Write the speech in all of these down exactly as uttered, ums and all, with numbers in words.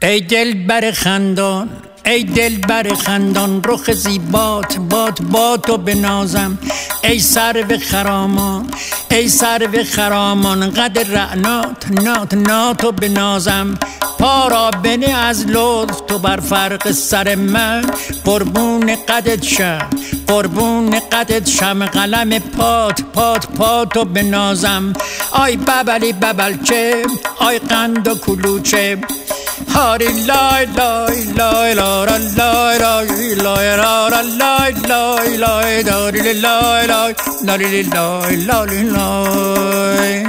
ای دل بر خندان، ای دل بر خندان، رخ زیبات باد با تو بنازم. ای سرو خرامان، ای سرو خرامان، قد رعنات نات ناتو بنازم. پا را بنه از لطف تو بر فرق سر من، قربون قدت شم، قربون قدت شم، قلم پات پات پاتو بنازم. آی ببلی ببلچه، آی قند و کلوچه، هاری لای لای لای لای لای لای لای لای لای لای داری لای لای لای لای لای لای.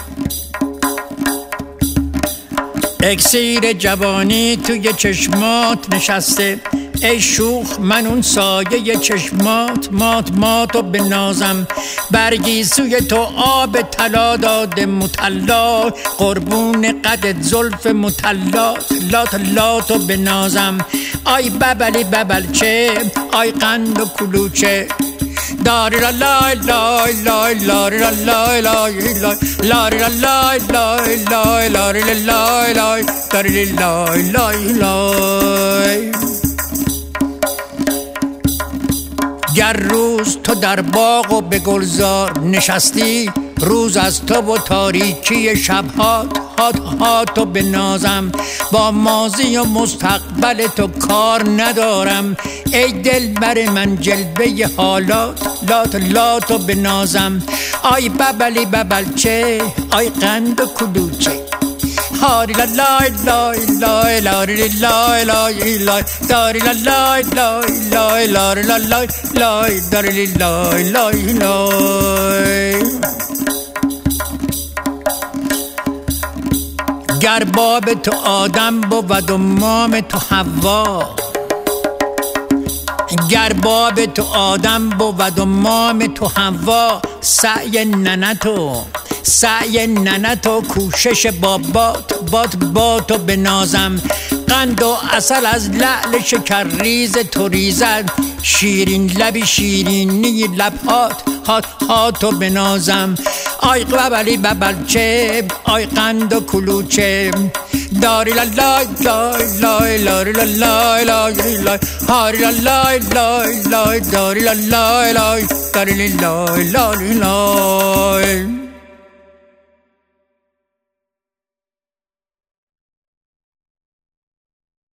اکسیر جوانی توی چشمات نشسته، ای شوخ من اون سایه چشمات مات ماتو بنازم. برگی سوی تو آب طلا داده مطلا، قربون قدت زلف مطلا لات لاتو بنازم. آی ببلی ببلچه، آی قند و کلوچه، داری لا لای لای لای لاری لا لای لای لای لاری لا لای لای لای لاری لای لای داری لای لای لای. گر روز تو در باغ و به گلزار نشستی، روز از تو و تاریکی شبهات هات هاتو بنازم. با ماضی و مستقبل تو کار ندارم، ای دل بر من جلوه حالات لات لاتو بنازم. آی ببلی ببلچه، آی قند و کلوچه، هاری لا لای لای لای لاری لای لای لای داری لا لای لای لای لاری لا لای لای داری لای لای لای. گر باب تو آدم بود و مام تو حوا، گر باب تو آدم بود و مام تو حوا، سعی ننتو سعی ننتو کوشش بابات بات با تو بنازم. قند و عسل از لعل شکر ریز تو ریزد، شیرین لبی شیرینی لبهات هات هاتو بنازم. آی ببلی ببلچه، آی قند و کلوچه، داری لا لای لای لای لاری لا لای لای لای هاری لا لای لای لای داری لا لای لای داری لای لای لای.